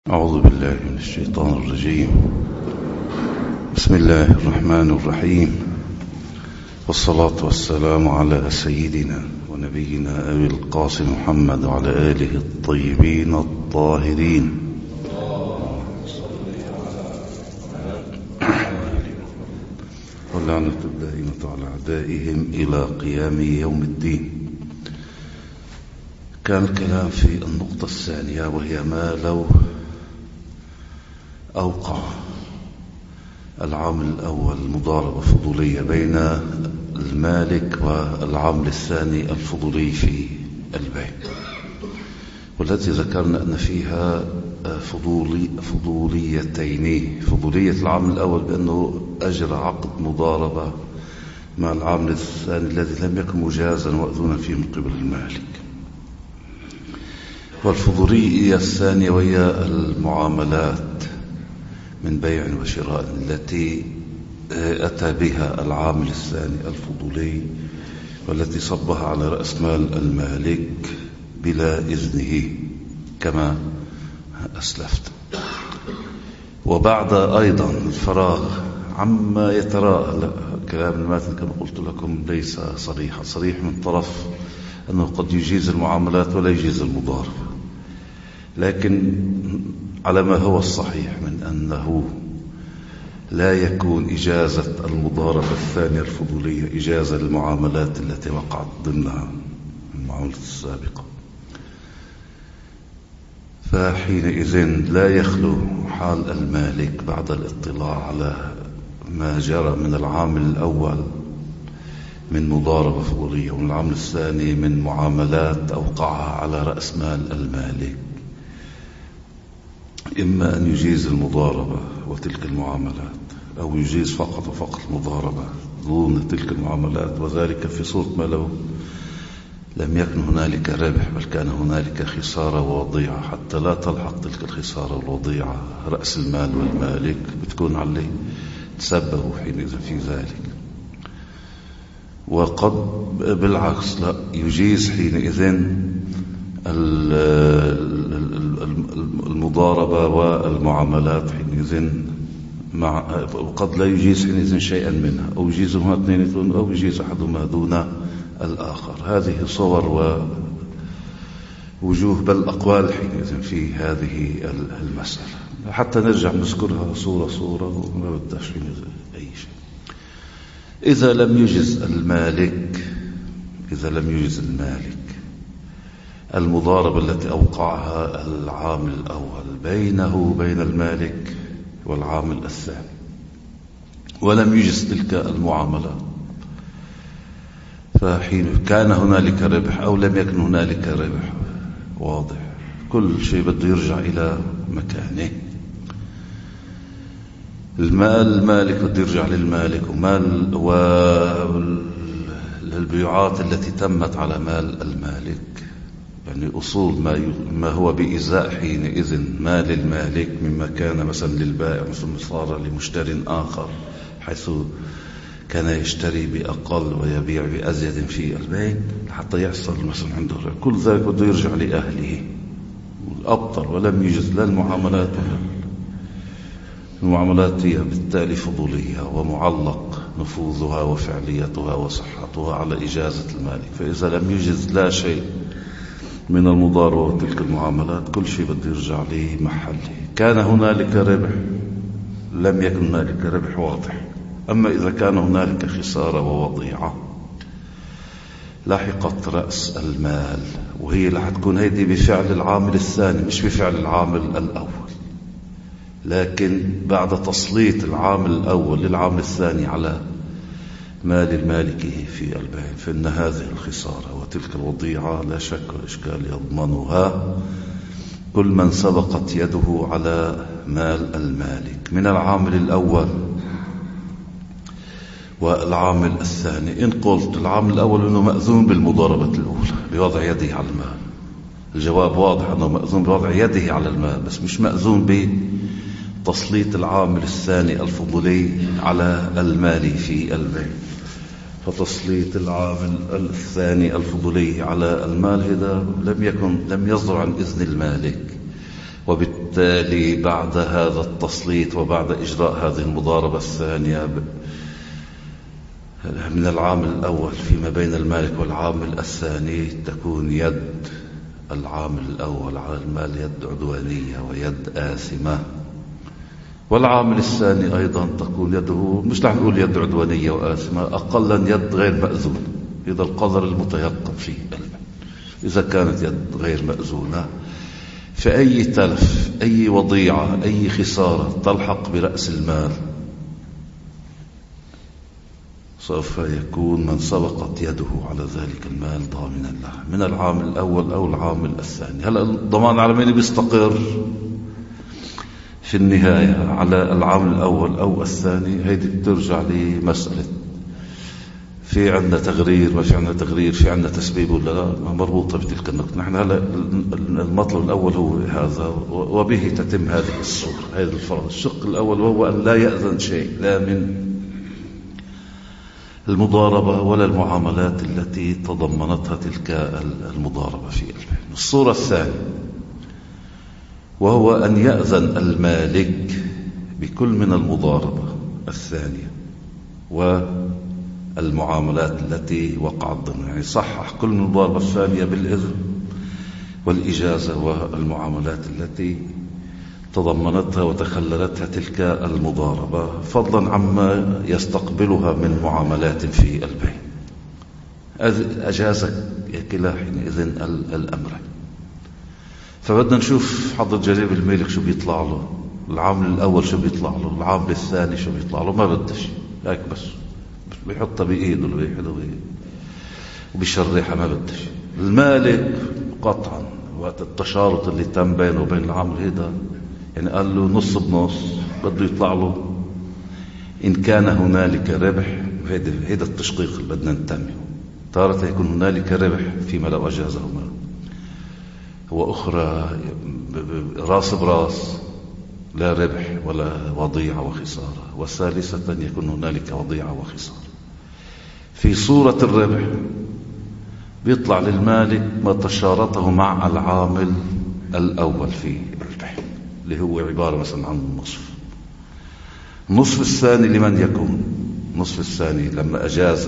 أعوذ بالله من الشيطان الرجيم. بسم الله الرحمن الرحيم، والصلاة والسلام على سيدنا ونبينا أبي القاسم محمد وعلى آله الطيبين الطاهرين. واللعنة الدائمة على أعدائهم إلى قيام يوم الدين. كان الكلام في النقطة الثانية، وهي ما لو أوقع العامل الأول مضاربة فضولية بين المالك والعامل الثاني الفضولي في البيع، والتي ذكرنا أن فيها فضوليتين. فضولية العامل الأول بأنه أجرى عقد مضاربة مع العامل الثاني الذي لم يكن مجازا وأذونا فيه من قبل المالك، والفضولية الثانية وهي المعاملات من بيع وشراء التي أتى بها العامل الثاني الفضولي، والتي صبها على رأس مال المالك بلا إذنه كما أسلفت. وبعد أيضا الفراغ عما يتراءى كلام الماتن كما قلت لكم ليس صريح من طرف أنه قد يجيز المعاملات ولا يجيز المضاربة، لكن على ما هو الصحيح من أنه لا يكون إجازة المضاربة الثانية الفضولية إجازة للمعاملات التي وقعت ضمنها المعاملة السابقة، فحينئذ لا يخلو حال المالك بعد الاطلاع على ما جرى من العامل الأول من مضاربة فضولية ومن العامل الثاني من معاملات أوقعها على رأس مال المالك، إما أن يجيز المضاربة وتلك المعاملات، أو يجيز فقط وفقط المضاربة دون تلك المعاملات، وذلك في صورة ما لو لم يكن هنالك ربح بل كان هنالك خسارة ووضيعة، حتى لا تلحق تلك الخسارة والوضيعة رأس المال والمالك، بتكون عليه تسببوا حينئذ في ذلك. وقد بالعكس لا يجيز حينئذ المضاربة والمعاملات حينئذ وقد لا يجيز حينئذ شيئا منها، أو يجيزهما اثنين أو يجيز أحدهما دون الآخر. هذه صور ووجوه بل أقوال حينئذ في هذه المسألة، حتى نرجع نذكرها صورة وما بدأش حينئذ أي شيء. إذا لم يجز المالك المضاربة التي أوقعها العامل الأول بينه وبين المالك والعامل الثاني، ولم يجز تلك المعاملة، فحين كان هنالك ربح أو لم يكن هنالك ربح واضح، كل شيء بده يرجع إلى مكانه. المالك بده يرجع للمالك، والبيوعات التي تمت على مال المالك، يعني أصول ما هو بإزاء حينئذ مال المالك مما كان مثلا للبائع، مثل صار لمشتر آخر حيث كان يشتري بأقل ويبيع بأزيد في البيع حتى يحصل مثلا عنده، كل ذلك بده يرجع لأهله والأبطل. ولم يجز لا المعاملات هي بالتالي فضولية ومعلق نفوذها وفعليتها وصحتها على إجازة المالك، فإذا لم يجز لا شيء من المضاربة وتلك المعاملات كل شيء بده يرجع لمحله. كان هنالك ربح لم يكن هنالك ربح واضح، أما إذا كان هنالك خسارة ووضيعة لاحقت رأس المال، وهي رح تكون هيدي بفعل العامل الثاني مش بفعل العامل الأول، لكن بعد تسليط العامل الأول للعامل الثاني على مال المالك في البيع، فإن هذه الخسارة وتلك الوضيعة لا شك والإشكال يضمنها كل من سبقت يده على مال المالك من العامل الأول والعامل الثاني. إن قلت العامل الأول أنه مأذون بالمضاربة الأولى بوضع يده على المال، الجواب واضح أنه مأذون بوضع يده على المال، بس مش مأذون بتسليط العامل الثاني الفضولي على المال في البيع. فتسليط العامل الثاني الفضولي على المال هذا لم يصدر عن إذن المالك، وبالتالي بعد هذا التسليط وبعد إجراء هذه المضاربة الثانية من العامل الأول فيما بين المالك والعامل الثاني، تكون يد العامل الأول على المال يد عدوانية ويد آثمة، والعامل الثاني أيضا تكون يده مش رح نقول يد عدوانية وآثمة، أقلا يد غير مأذونة. إذا القدر المتيقن فيه إذا كانت يد غير مأذونة، فأي تلف، أي وضيعة، أي خسارة تلحق برأس المال سوف يكون من سبقت يده على ذلك المال ضامنا له من العامل الأول أو العامل الثاني. هلأ الضمان على مين بيستقر في النهاية؟ على العامل الأول أو الثاني. هيدي بترجع لمسألة في عندنا تغرير ما في عندنا تغرير، في عندنا تسبيب ولا لا، مربوطة بتلك النقطة. نحن هلا المطلب الأول هو هذا، وبه تتم هذه الصورة، هذا الفرض. الشق الأول وهو أن لا يأذن شيء لا من المضاربة ولا المعاملات التي تضمنتها تلك المضاربة في البيع. الصورة الثانية وهو أن يأذن المالك بكل من المضاربة الثانية والمعاملات التي وقعت ضمنها، يعني صحح كل من المضاربة الثانية بالإذن والإجازة والمعاملات التي تضمنتها وتخللتها تلك المضاربة، فضلا عما يستقبلها من معاملات في البيع. أجاز كلا حينئذ الأمر. فبدنا نشوف حضر جريب المالك شو بيطلع له، العامل الأول شو بيطلع له، العامل الثاني شو بيطلع له. ما بدش هيك بس بيحطها بإيده وبيشرحها، ما بدش. المالك قطعا وقت التشارط اللي تم بينه وبين العامل هيدا، يعني قال له نص بنص، بده يطلع له إن كان هنالك ربح. هيدا التشقيق اللي بدنا ننتبه. تارة يكون هنالك ربح فيما لو أجازهما، وأخرى راس براس لا ربح ولا وضيعة وخسارة، وثالثة يكون هنالك وضيعة وخسارة. في صورة الربح بيطلع للمالك ما تشارطه مع العامل الأول في الربح، اللي هو عبارة مثلا عن النصف الثاني لمن يكون النصف الثاني لما أجاز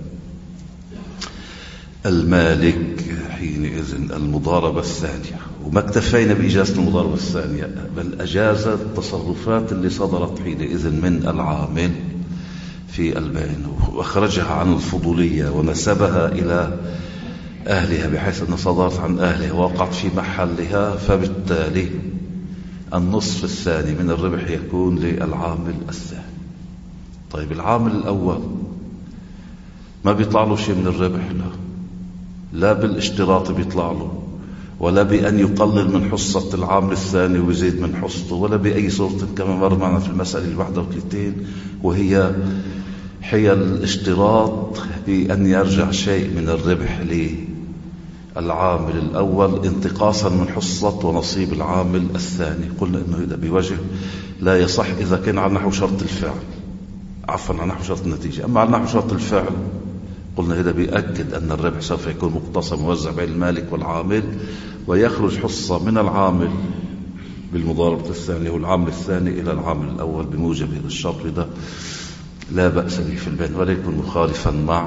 المالك حينئذ المضاربة الثانية. وما اكتفينا بإجازة المضاربة الثانية، بل أجاز التصرفات اللي صدرت حينئذ من العامل في البين، وأخرجها عن الفضولية ونسبها إلى أهلها، بحيث أنها صدرت عن أهلها ووقعت في محلها. فبالتالي النصف الثاني من الربح يكون للعامل الثاني. طيب العامل الأول ما بيطلع له شيء من الربح، لا بالاشتراط بيطلع له، ولا بأن يقلل من حصة العامل الثاني ويزيد من حصته، ولا بأي صورة كما مر معنا في المسألة 31، وهي حيل الاشتراط بأن يرجع شيء من الربح للعامل الأول انتقاصا من حصة ونصيب العامل الثاني. قلنا إنه هذا بوجه لا يصح إذا كان على نحو شرط الفعل، عفوا على نحو شرط النتيجة. أما على نحو شرط الفعل قلنا هذا بيأكد أن الربح سوف يكون مقتصم موزع بين المالك والعامل، ويخرج حصة من العامل بالمضاربة الثانية والعامل الثاني إلى العامل الأول بموجب هذا الشرط. ده لا بأس به في البين، ولا يكون مخالفا مع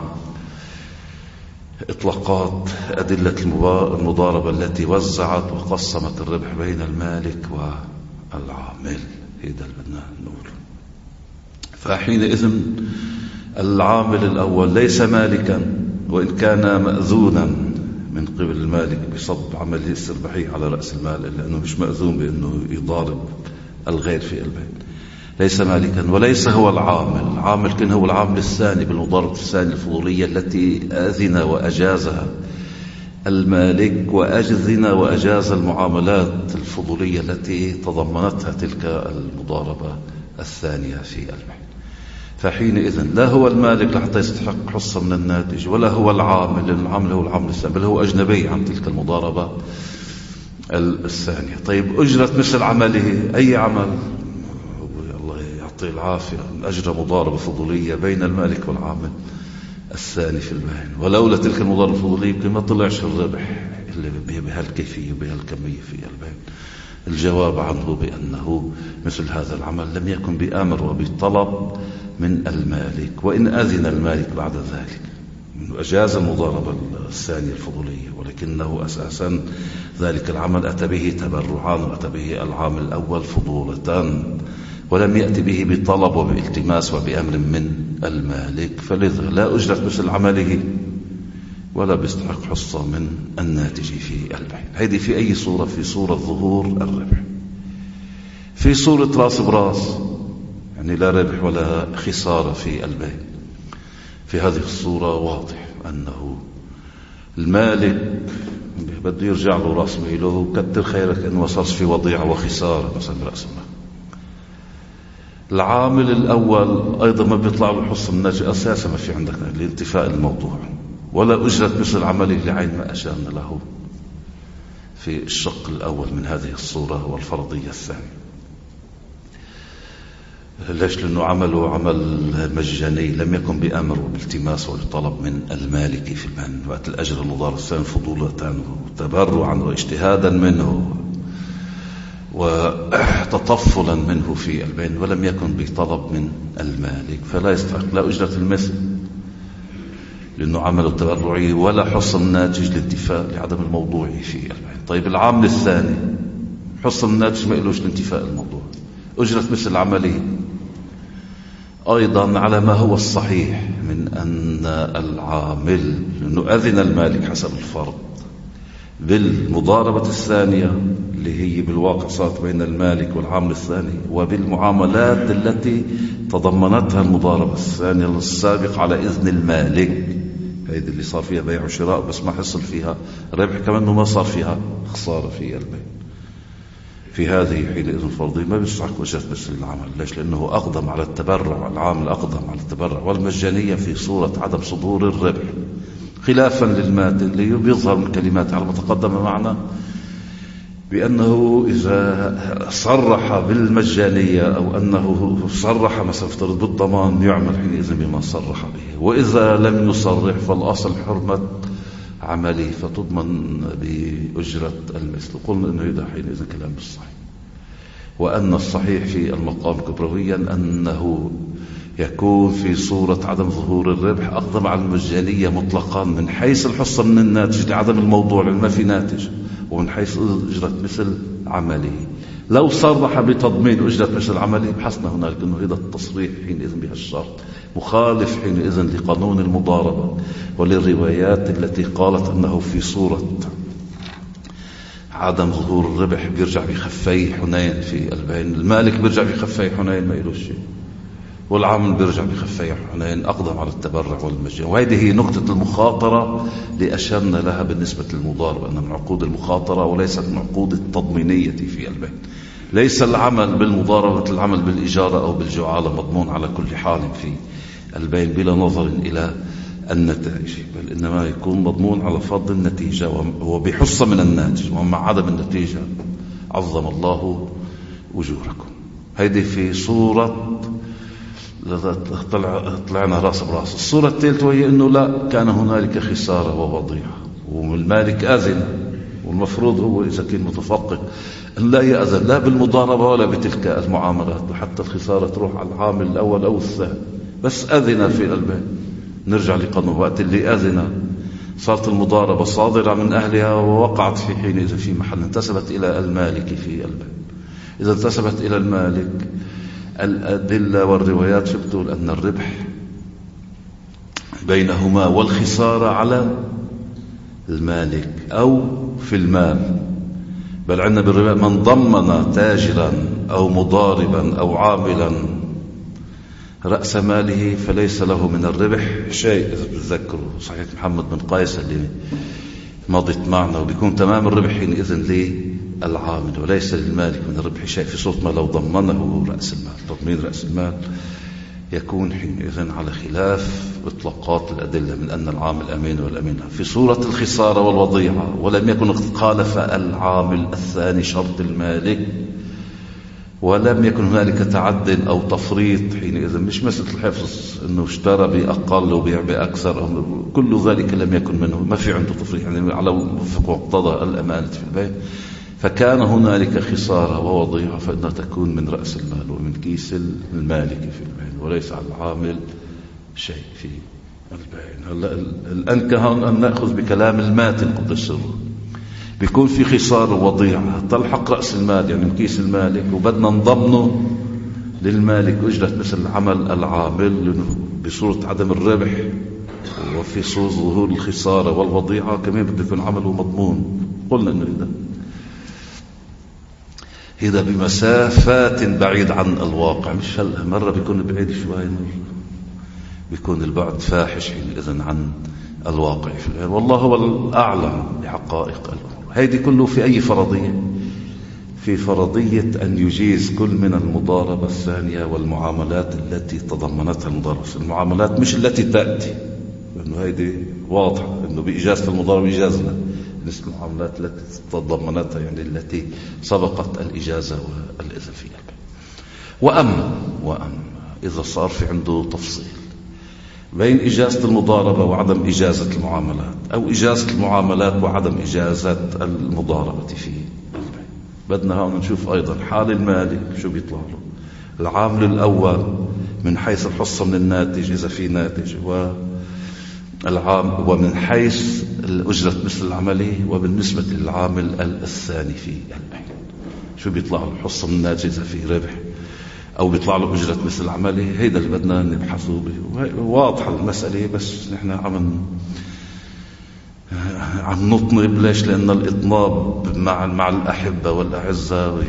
إطلاقات أدلة المضاربة التي وزعت وقسمت الربح بين المالك والعامل. هذا اللي بدنا نقوله. فحينئذ العامل الأول ليس مالكا، وإن كان مأذونا من قبل المالك بصب عمله السربحي على رأس المال، لأنه مش مأذون بأنه يضارب الغير في البيت. ليس مالكا وليس هو العامل. العامل كان هو العامل الثاني بالمضاربة الثانية الفضولية التي أذن وأجازها المالك، وأذن وأجاز المعاملات الفضولية التي تضمنتها تلك المضاربة الثانية في البيت. فحينئذ لا هو المالك لحتى يستحق حصة من الناتج، ولا هو العامل، لأن العامل هو العامل الثاني، بل هو أجنبي عن تلك المضاربة الثانية. طيب أجرت مثل عمله أي عمل، الله يعطيه العافية، أجرى مضاربة فضولية بين المالك والعامل الثاني في البين، ولولا تلك المضاربة الفضولية يمكن ما طلعش الربح اللي بهالكيفية وبهالكمية في البين. الجواب عنه بأنه مثل هذا العمل لم يكن بأمر وبطلب من المالك، وإن أذن المالك بعد ذلك أجاز المضاربة الثانية الفضولية، ولكنه أساسا ذلك العمل أتى به تبرعا وأتى به العام الأول فضولة، ولم يأتي به بطلب وبالتماس وبأمر من المالك، فلذا لا أجرت مثل عمله ولا بيستحق حصة من الناتج في البيع. هذه في أي صورة؟ في صورة ظهور الربح. في صورة راس براس، يعني لا ربح ولا خسارة في البيع، في هذه الصورة واضح أنه المالك بده يرجع له رأس ماله، كتر خيرك إنه وصلش في وضيعة وخسارة مثلا برأس المال. العامل الأول أيضا ما بيطلع له حصة من الناتج أساسا، ما في عندك لانتفاء الموضوع، ولا أجرت مثل عمله لعين ما أشرنا له في الشق الأول من هذه الصورة والفرضية الثانية. ليش؟ لأنه عمله عمل مجاني، لم يكن بأمر وبالتماس وبطلب من المالك في المال، وقت الأجر المضارب الثاني فضولة وتبرعا واجتهادا منه وتطفلا منه في البين، ولم يكن بطلب من المالك، فلا يستحق لا أجرة المثل لأنه عمله تبرعي ولا حصة الناتج لانتفاء لعدم الموضوع في البين. طيب العامل الثاني حصة الناتج ما إلوش لانتفاء الموضوع، أجرة مثل عمله أيضا على ما هو الصحيح من أن العامل، لأنه أذن المالك حسب الفرض بالمضاربة الثانية اللي هي بالواقع صارت بين المالك والعامل الثاني، وبالمعاملات التي تضمنتها المضاربة الثانية السابق على إذن المالك، هذه اللي صار فيها بيع وشراء بس ما حصل فيها ربح، كمان ما صار فيها خسارة في البيع. في هذه حينئذ الفرضية ما بيستحق أجرة مثل العمل. ليش؟ لأنه أقدم على التبرع، العامل أقدم على التبرع والمجانية في صورة عدم صدور الربح، خلافا للمادة اللي بيظهر من كلمات على ما تقدم معنا بأنه إذا صرح بالمجانية أو أنه صرح مثلا افترض بالضمان يعمل حينئذ بما صرح به، وإذا لم يصرح فالأصل حرمة عملي فتضمن بأجرة المثل. قلنا أنه إذا حينئذ كلام بالصحيح، وأن الصحيح في المقام كبرويا أنه يكون في صورة عدم ظهور الربح أقدم على المجانية مطلقا من حيث الحصة من الناتج لعدم الموضوع لأن ما في ناتج، ومن حيث أجرة مثل عمله. لو صرح بتضمين أجرة مثل عمله بحثنا هنالك أنه هذا التصريح حينئذ بهالشرط مخالف حينئذ لقانون المضاربة وللروايات التي قالت أنه في صورة عدم ظهور الربح بيرجع بخفي حنين في البين، المالك بيرجع بخفي حنين ما إلوش شيء، والعامل بيرجع بخفي حنين أقدم على التبرع والمجان. وهذه هي نقطة المخاطرة اللي أشرنا لها بالنسبة للمضاربة، أنها من عقود المخاطرة وليست من عقود التضمينية في البين. ليس العمل بالمضاربة العمل بالإجارة أو بالجعالة مضمون على كل حال في البين بلا نظر إلى النتائج، بل إنما يكون مضمون على فرض النتيجة وبحصة من الناتج، ومع عدم النتيجة عظم الله أجوركم. هذه في صورة طلعنا راس براس. الصورة الثالثة وهي أنه لا كان هنالك خسارة ووضيعة والمالك أذن، والمفروض هو إذا كان متفقد أن لا يأذن لا بالمضاربة ولا بتلك المعاملات، وحتى الخسارة تروح على العامل الأول أو الثاني، بس أذن في البيع. نرجع لقانون وقت اللي أذن صارت المضاربة صادرة من أهلها ووقعت في حين إذا في محل انتسبت إلى المالك في البيع. إذا انتسبت إلى المالك الأدلة والروايات بتقول أن الربح بينهما والخسارة على المالك أو في المال، بل عندنا بالروايات من ضمن تاجرا أو مضاربا أو عاملا رأس ماله فليس له من الربح شيء. إذا بتذكروا صحيح محمد بن قيس اللي مضت معنا، وبيكون تمام الربح حينئذ للعامل وليس للمالك من الربح شيء، في صورة ما لو ضمنه رأس المال. تضمين رأس المال يكون حينئذ على خلاف إطلاقات الأدلة من أن العامل أمين والأمين. في صورة الخسارة والوضيعة ولم يكن قد خالف العامل الثاني شرط المالك، ولم يكن هنالك تعد أو تفريط حينئذ، مش مثل الحفظ أنه اشترى بأقل وبيع بأكثر أو كل ذلك لم يكن منه، ما في عنده تفريط يعني على وفق مقتضى الأمانة في البيع. فكان هنالك خسارة ووضيعة فإنها تكون من رأس المال ومن كيس المالك في البين، وليس على العامل شيء في البين. هلا الآن كهون أن نأخذ بكلام الماتن قدس سره، بيكون في خسارة ووضيعة تلحق رأس المال يعني من كيس المالك، وبدنا نضمنه للمالك أجرة مثل عمل العامل بصورة عدم الربح، وفي صورة ظهور الخسارة والوضيعة كمان بده يكون عمله مضمون. قلنا إنه هذا بمسافات بعيد عن الواقع، مش هلا مرة بيكون بعيد شوي، بيكون البعد فاحش حينئذ عن الواقع في الآن. والله هو الأعلم بحقائق الأمور. هيدي كله في أي فرضية؟ في فرضية أن يجيز كل من المضاربة الثانية والمعاملات التي تضمنتها المضاربة. المعاملات مش التي تأتي، لأنه هيدي واضحة أنه بإجازة المضاربة إجازنا بالنسبة للمعاملات التي تضمنتها، يعني التي سبقت الإجازة والإذن فيها. وأما إذا صار في عنده تفصيل بين إجازة المضاربة وعدم إجازة المعاملات، أو إجازة المعاملات وعدم إجازة المضاربة في البيع، بدنا هون نشوف أيضا حال المالك شو بيطلع له. العامل الأول من حيث الحصة من الناتج إذا في ناتج، ومن حيث الأجرة مثل العملية، وبالنسبة للعامل الثاني في البيع شو بيطلع له، الحصة من الناتج إذا في ربح أو بيطلع له أجرة مثل العملية. هيدا اللي بدنا نبحثه به. واضحة المسألة، بس نحن عم نطنب. ليش؟ لأن الإطناب مع الأحبة والأعزاء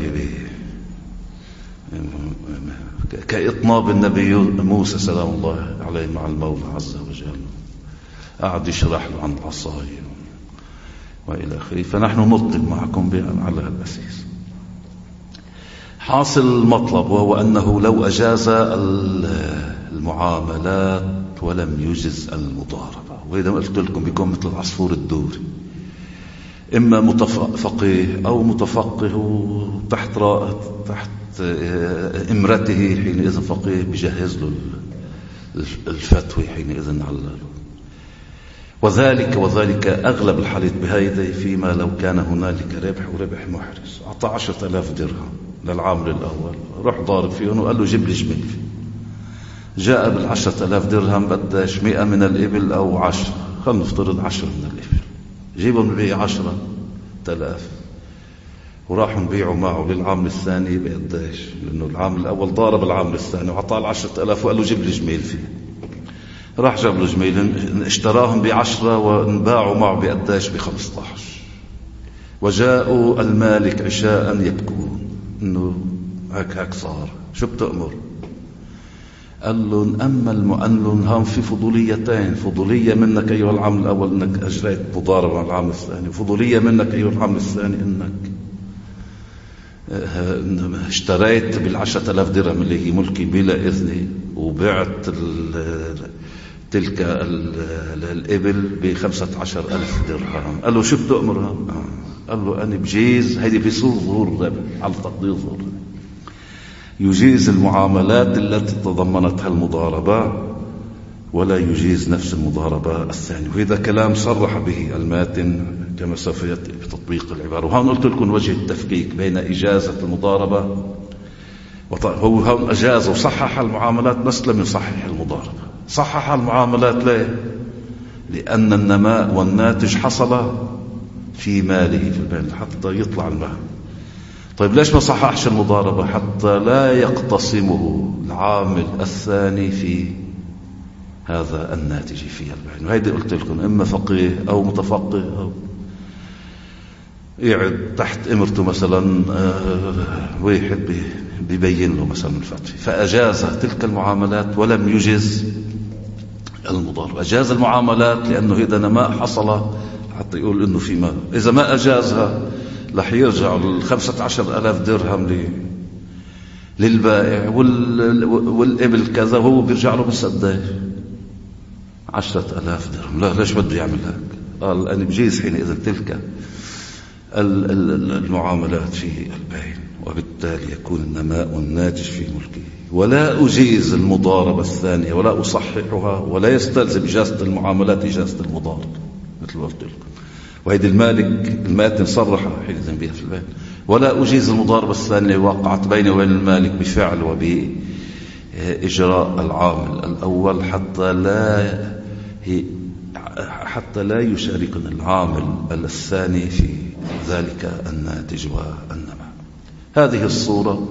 كإطناب النبي موسى سلام الله عليه مع المولى عز وجل، قاعد يشرح له عن العصاية وإلى آخره. فنحن نطلب معكم على الأساس. حاصل المطلب وهو أنه لو أجاز المعاملات ولم يجز المضاربة، وإذا قلت لكم بيكون مثل العصفور الدوري، إما فقيه أو متفقه تحت إمرته حينئذ فقيه بيجهز له الفتوى حينئذ على وذلك أغلب الحالات بهيدا فيما لو كان هنالك ربح وربح محرز. أعطى 10,000 درهم للعامل الأول، روح ضارب فيهم وقال له جيب لي جميل فيه. جاء بال10,000 درهم بدش 100 من الإبل أو 10، خلنا نفترض 10 من الإبل، جيبهم نبيع 10,000 وراحوا نبيعوا معه للعامل الثاني بقديش، لأنه العامل الأول ضارب العامل الثاني وعطاه 10,000 وقال له جيب لي جميل فيه. راح جاب له جميل، اشتراهم ب10 وانباعوا معه بقديش ب15. وجاءوا المالك عشاء يبكون انه هيك صار. شو بتأمر؟ قال لهم اما المؤمن هم في فضوليتين، فضولية منك ايها العامل الاول انك اجريت مضاربة مع العامل الثاني، وفضولية منك ايها العامل الثاني انك اشتريت بال10,000 درهم اللي هي ملكي بلا اذني، وبعت تلك الإبل ب15,000 درهم. قال له شو بتأمرهم؟ قال له أنا بجيز، هيدي بصور ظهور الربح على تقدير ظهور، يجيز المعاملات التي تضمنتها المضاربة ولا يجيز نفس المضاربة الثانية. وهذا كلام صرح به الماتن كما سوف يأتي بتطبيق العبارة. وهون قلت لكم وجه التفكيك بين إجازة المضاربة، هو هون أجاز وصحح المعاملات بس لم يصحح المضاربة. صحح المعاملات ليه؟ لأن النماء والناتج حصل في ماله في البين حتى يطلع المال. طيب ليش ما صححش المضاربة؟ حتى لا يقتسمه العامل الثاني في هذا الناتج في البين. وهيدي قلت لكم إما فقيه أو متفقه أو يقعد تحت إمرته مثلا واحد بيبين له مثلا الفتوى، فأجاز تلك المعاملات ولم يجز المضاربة. أجاز المعاملات لأنه هذا نماء حصل حتى يقول إنه في مال. إذا ما أجازها رح يرجع 15,000 درهم للبائع والإبل كذا، وهو بيرجع له بس قديش 10,000 درهم. لا ليش بده يعمل هيك؟ قال أنا بجيز حينئذ تلك المعاملات في البين، وبالتالي يكون النماء والناتج في ملكه، ولا أجيز المضاربة الثانية ولا أصححها، ولا يستلزم إجازة المعاملات إجازة المضاربة مثل ما قلت لكم. وهيدي المالك الماتن صرح حينئذ بها في البيان: ولا أجيز المضاربة الثانية وقعت بيني وبين المالك بفعل وبإجراء العامل الأول حتى لا يشاركنا العامل الثاني في ذلك الناتج والنماء. هذه الصورة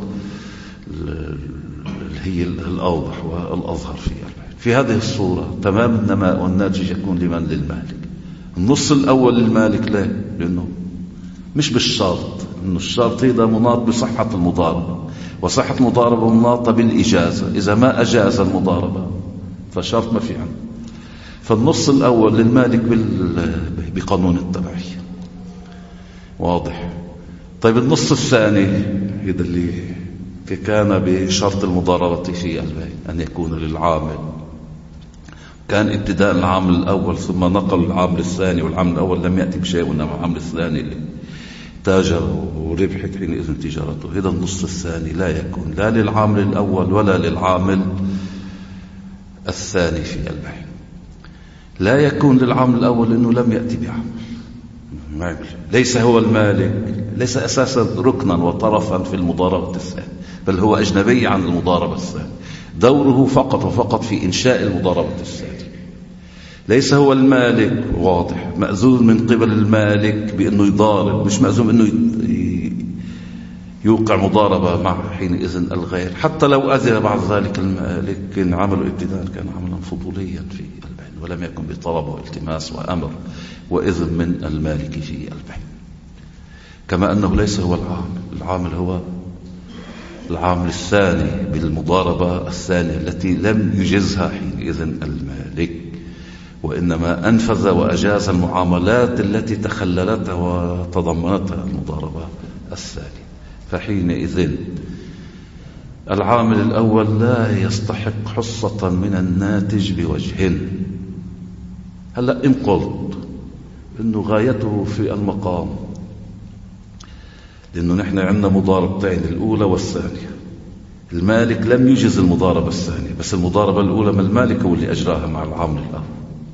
هي الأوضح والأظهر في هذه الصورة تمام النماء والناتج يكون لمن؟ للمالك. النص الأول للمالك. ليه؟ لأنه مش بالشرط، إنه الشرط هذا مناط بصحة المضاربة، وصحة المضاربة مناطة بالإجازة. إذا ما أجاز المضاربة فشرط ما في عنه. فالنص الأول للمالك بقانون التبعية. واضح؟ طيب النص الثاني هذا اللي كان بشرط المضاربة في البيع أن يكون للعامل، كان ابتداء العامل الأول ثم نقل العامل الثاني، والعامل الأول لم يأتي بشيء وإنما العامل الثاني اللي تاجر وربحت حينئذ تجارته. هذا النص الثاني لا يكون لا للعامل الأول ولا للعامل الثاني في البيع. لا يكون للعامل الأول لأنه لم يأتي بعمل، ليس هو المالك، ليس أساسا ركنا وطرفا في المضاربة الثانية، بل هو أجنبي عن المضاربة الثانية. دوره فقط وفقط في إنشاء المضاربة الثانية. ليس هو المالك. واضح؟ مأذون من قبل المالك بأنه يضارب، مش مأذون أنه يوقع مضاربة مع حينئذ الغير. حتى لو أذن بعد ذلك المالك إن عمله ابتداء كان عملا فضوليا في البيع ولم يكن بطلب والتماس وأمر وإذن من المالك في البيع. كما أنه ليس هو العامل هو العامل الثاني بالمضاربة الثانية التي لم يجزها حينئذ المالك، وإنما أنفذ وأجاز المعاملات التي تخللتها وتضمنتها المضاربة الثانية. فحينئذ العامل الأول لا يستحق حصة من الناتج بوجه. هلأ إن قلت إنه غايته في المقام، لأنه نحن عندنا مضاربتين الأولى والثانية. المالك لم يجز المضاربة الثانية، بس المضاربة الأولى ما المالك هو اللي أجراها مع العامل الأول.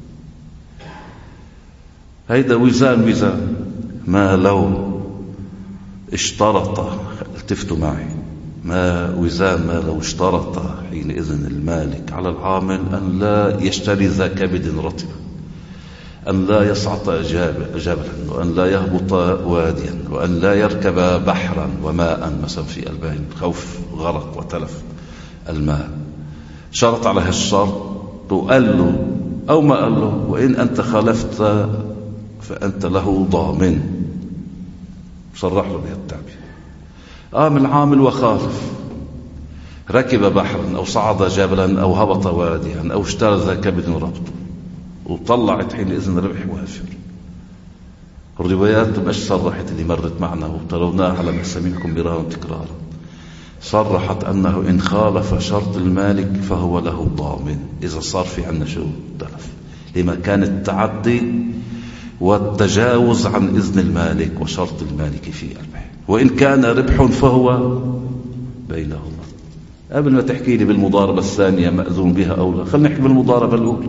هيدا وزان ما لو اشترط، التفتوا معي، ما لو اشترط حينئذ المالك على العامل أن لا يشتري ذا كبد رطبا، أن لا يصعد جبلا، وأن لا يهبط واديا، وأن لا يركب بحرا وماء مثلا في البين خوف غرق وتلف الماء. شرط على هالشرط وقال له أو ما قال له: وإن أنت خالفت فأنت له ضامن. صرح له بهالتعبير. قام العامل وخالف، ركب بحرا أو صعد جبلا أو هبط واديا أو اشترى ذا كبد ربطه، وطلعت حينئذ ربح وافر. الروايات مش صرحت اللي مرت معنا وتلوناها على مسامعكم مرارا تكرارا، صرحت أنه إن خالف شرط المالك فهو له ضامن. إذا صار في عنا شو تلف، لما كان التعدي والتجاوز عن إذن المالك وشرط المالك في البيع. وإن كان ربح فهو بينهما. قبل ما تحكي لي بالمضاربة الثانية مأذون بها أو لا، خلينا نحكي بالمضاربة الأولى.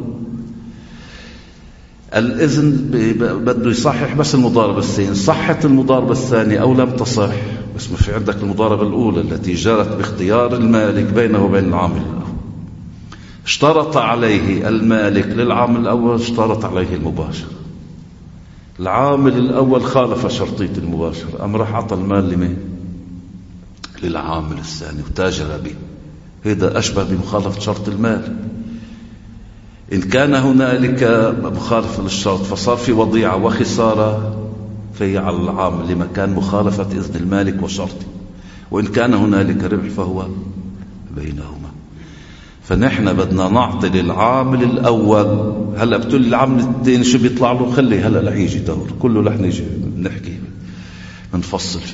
الإذن بده يصحح بس المضاربة الثانية، صحت المضاربة الثانية أو لم تصح، بس ما في عندك المضاربة الأولى التي جرت باختيار المالك بينه وبين العامل الأول. اشترط عليه المالك للعامل الأول، اشترط عليه المباشرة. العامل الأول خالف شرطية المباشرة، أم راح عطى المال لمين؟ للعامل الثاني وتاجر به. هذا أشبه بمخالفة شرط المال. إن كان هنالك مخالفة للشرط فصار في وضيعة وخسارة، فهي على العامل لمكان مخالفة إذن المالك وشرطه. وإن كان هنالك ربح فهو بينهما. فنحن بدنا نعطي للعامل الأول. هلأ بتقول العامل الثاني شو بيطلع له؟ خلي هلأ رح يجي دور كله، رح نيجي نحكي نفصل فيه.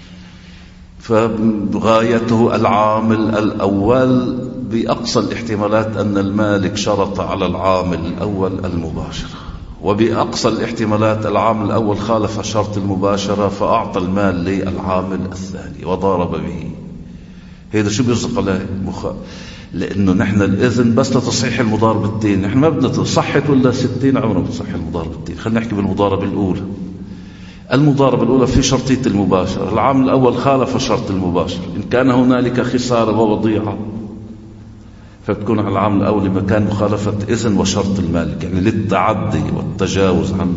فغايته العامل الأول بأقصى الاحتمالات أن المالك شرط على العامل الأول المباشرة، وبأقصى الاحتمالات العامل الأول خالف شرط المباشرة فأعطى المال للعامل الثاني وضارب به هيدا شو بيصدق عليه لأنه نحن الإذن بس لتصحيح المضاربة التين. نحن ما بدنا صحت ولا 60 عمره بتصحي المضاربة التين. خلينا نحكي بالمضاربة الأولى. المضاربة الأولى في شرطية المباشرة. العامل الأول خالف شرط المباشرة. إن كان هنالك خسارة ووضيعة فبتكون على العامل الأول لمكان مخالفة إذن وشرط المالك، يعني للتعدي والتجاوز عن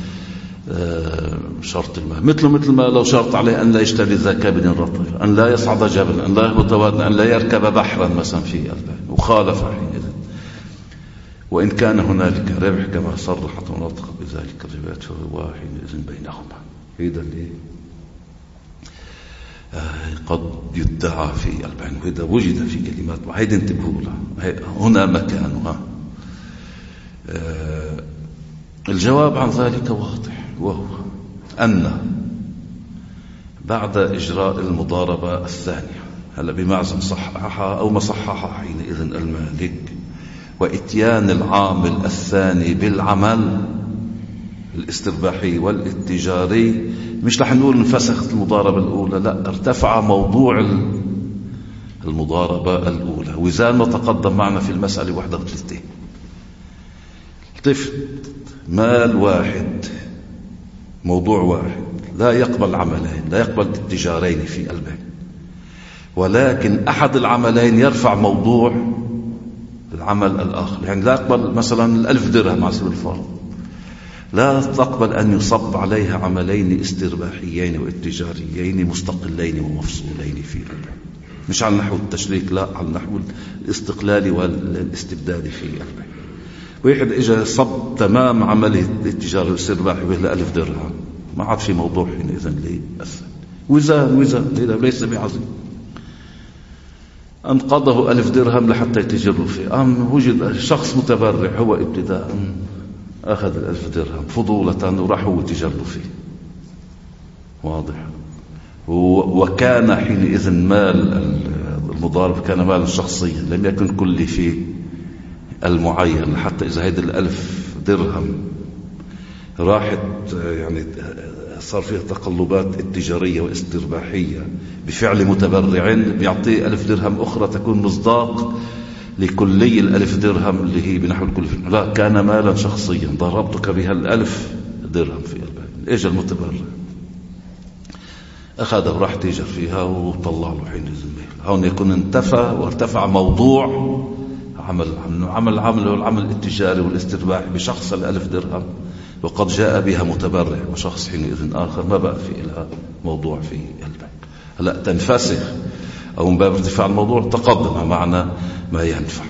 شرط المال. مثل ما لو شرط عليه أن لا يشتري ذا كبد رطب، أن لا يصعد جبلا، أن لا يهبط واديا، أن لا يركب بحرا مثلا في البيع، وخالف حينئذ. وإن كان هنالك ربح كما صرحت ونطق بذلك الروايات فهو حينئذ بينهما. هذا اللي قد يدعى في البيع، وهذا وجد في كلمات وهيدا انتبهوا لها. هنا مكانها. الجواب عن ذلك واضح، وهو أن بعد إجراء المضاربة الثانية، هلا بمعزم صححها أو ما صححها حينئذ المالك، وإتيان العامل الثاني بالعمل الاسترباحي والاتجاري، مش رح نقول انفسخت المضاربة الأولى، لا، ارتفع موضوع المضاربة الأولى. وزان ما تقدم معنا في المسألة 31. طفل مال واحد، موضوع واحد، لا يقبل عملين، لا يقبل اتجارين في البيع، ولكن أحد العملين يرفع موضوع العمل الآخر. يعني لا يقبل مثلا 1000 درهم على سبيل الفرض، لا تقبل أن يصب عليها عملين استرباحيين واتجاريين مستقلين ومفصولين في البيع، مش على نحو التشريك، لا، على نحو الاستقلال والاستبدال في البيع. واحد اجى صب تمام عملية التجارة والاسترباحي به 1000 درهم، ما عاد في موضوع حينئذ لأثر. وزان هذا ليس بعظيم. أنقضه 1000 درهم لحتى يتجروا فيه. وجد شخص متبرع هو ابتداء أخذ 1000 درهم فضولة وراح هو يتجروا فيه. واضح. وكان حينئذ مال المضارب كان مالا شخصيا، لم يكن كل فيه المعين، حتى إذا هيدا 1000 درهم راحت يعني صار فيها تقلبات اتجارية واسترباحية بفعل متبرع، بيعطيه 1000 درهم أخرى تكون مصداق لكلي 1000 درهم اللي هي بنحو الكلفة. لا، كان مالا شخصيا ضربتك بها 1000 درهم في الباب. إجا المتبرع أخذها وراح تيجر فيها وطلع له حين زميل. هون يكون انتفى وارتفع موضوع العمل الاتجاري والاسترباحي بشخص 1000 درهم، وقد جاء بها متبرع وشخص حينئذ آخر ما بقى في لها موضوع في البيع. هلا تنفسخ أو من باب ارتفاع الموضوع تقدم معنى ما ينفع.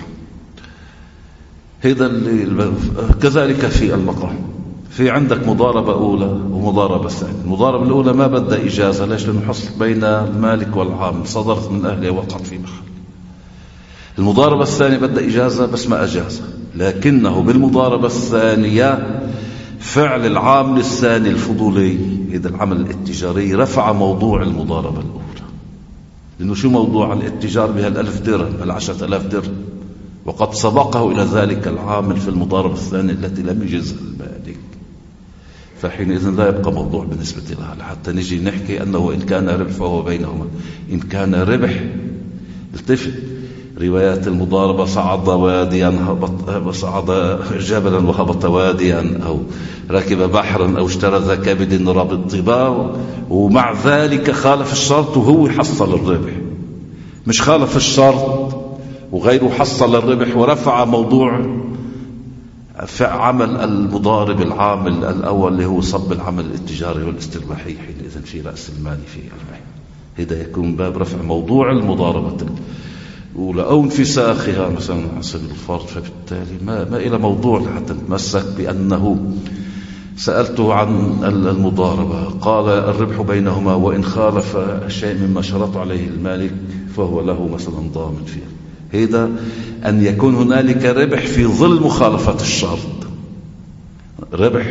هذا كذلك في المقام. في عندك مضاربة أولى ومضاربة ثانية. المضاربة الأولى ما بدها إجازة. ليش؟ لأنه حصل بين المالك والعامل، صدرت من أهله وقعت في محل. المضاربة الثانية بدها إجازة بس ما أجازة، لكنه بالمضاربة الثانية فعل العامل الثاني الفضولي، إذا العمل الاتجاري، رفع موضوع المضاربة الأولى. لأنه شو موضوع الاتجار بها 1000 درهم 10,000 درهم، وقد سبقه إلى ذلك العامل في المضاربة الثانية التي لم يجزها المالك، فحينئذ لا يبقى موضوع بالنسبة لها. حتى نجي نحكي أنه إن كان ربح فهو بينهما. إن كان ربح، التفت روايات المضاربة صعد واديا صعد جبلا وهبط واديا، أو ركب بحرا، أو اشترى ذا كبد رطبا، ومع ذلك خالف الشرط وهو حصل الربح، مش خالف الشرط وغيره حصل الربح ورفع موضوع عمل المضارب العامل الأول اللي هو صب العمل الاتجاري والاسترباحي حينئذ في رأس المال في البيع. هذا يكون باب رفع موضوع المضاربة الأولى أو انفساخها مثلا على سبيل الفرض. فبالتالي ما إلى موضوع حتى نتمسك بأنه سألته عن المضاربة قال الربح بينهما، وإن خالف شيء مما شرط عليه المالك فهو له مثلا ضامن فيه. هذا أن يكون هنالك ربح في ظل مخالفة الشرط. ربح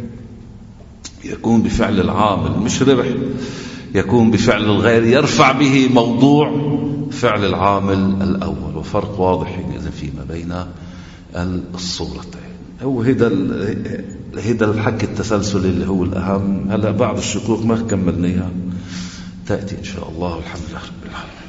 يكون بفعل العامل، مش ربح يكون بفعل الغير يرفع به موضوع فعل العامل الأول. وفرق واضح إذن فيما بين الصورتين. أو هذا الحق التسلسل اللي هو الأهم. هلأ بعض الشكوك ما كملناها تأتي إن شاء الله. الحمد لله رب العالمين.